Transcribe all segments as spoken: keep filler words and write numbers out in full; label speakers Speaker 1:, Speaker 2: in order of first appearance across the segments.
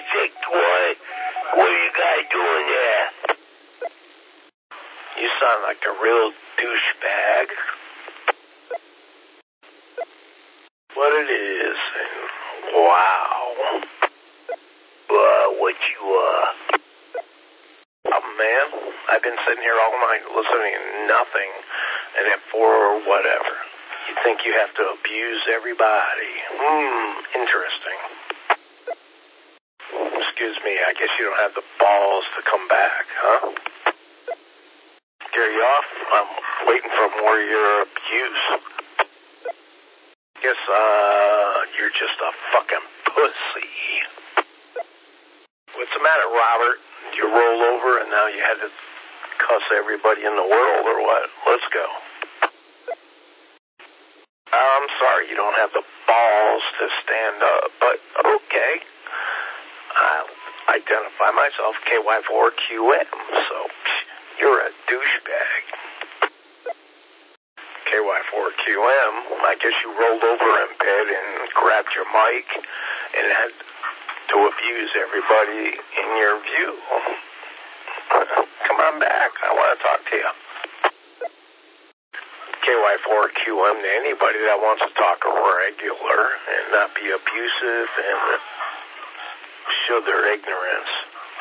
Speaker 1: six one. What are you guys doing there? You sound like a real douchebag. What it is. Wow. Uh, what you, uh... Oh, man, I've been sitting here all night listening to nothing, and at four or whatever. You think you have to abuse everybody. Hmm, interesting. Excuse me, I guess you don't have the balls to come back, huh? Scare you off? I'm waiting for more of your abuse. Guess, uh, you're just a fucking pussy. What's the matter, Robert? You roll over and now you had to cuss everybody in the world or what? Let's go. I'm sorry you don't have the balls to stand up, but okay. I'll identify myself K Y four Q M, so you're a douchebag. K Y four Q M, I guess you rolled over in bed and grabbed your mic and had to abuse everybody in your view. Come on back, I want to talk to you. K Y four Q M to anybody that wants to talk regular and not be abusive and show their ignorance.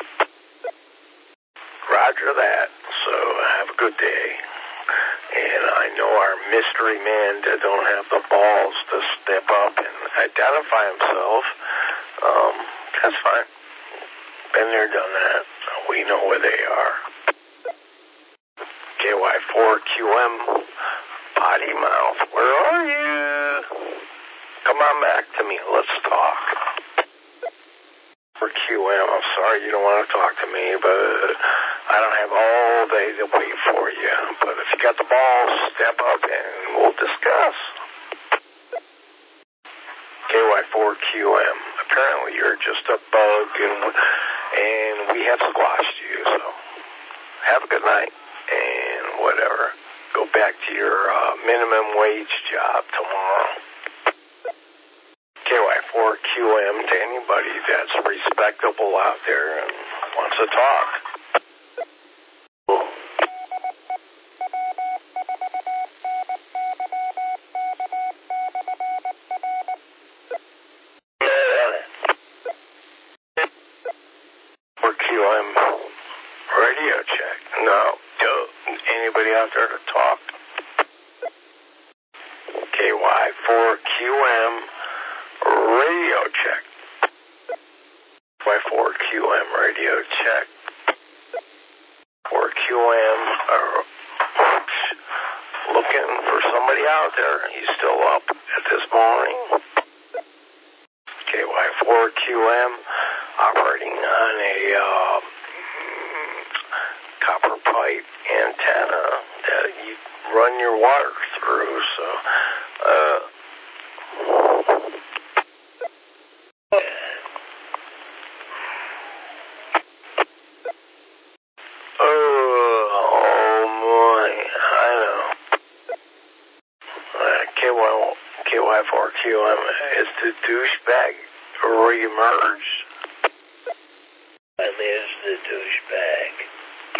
Speaker 1: Roger that. So have a good day. And I know our mystery man that don't have the balls to step up and identify himself. Um, that's fine. Been there, done that. We know where they are. K Y four Q M, potty mouth, where are you? Come on back to me. Let's talk. For Q M, I'm sorry you don't want to talk to me, but I don't have all day to wait for you. But if you got the balls, step up and we'll discuss. K Y four Q M, apparently you're just a bug and, and we have squashed you, so have a good night and whatever. Go back to your uh, minimum wage job tomorrow. K Y four Q M to anybody that's respectable out there and wants to talk. For Q M radio check. No. Anybody out there to talk? K Y four Q M radio check. K Y four Q M radio check. four Q M uh, looking for somebody out there. He's still up at this morning. K Y four Q M operating on a uh, copper pipe antenna that you run your water through. So, uh, K Y four Q M, is the douchebag re-emerged? I is the douchebag.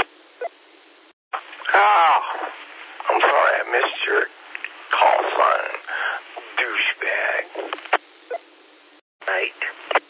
Speaker 1: Oh, I'm sorry I missed your call sign, douchebag. Right.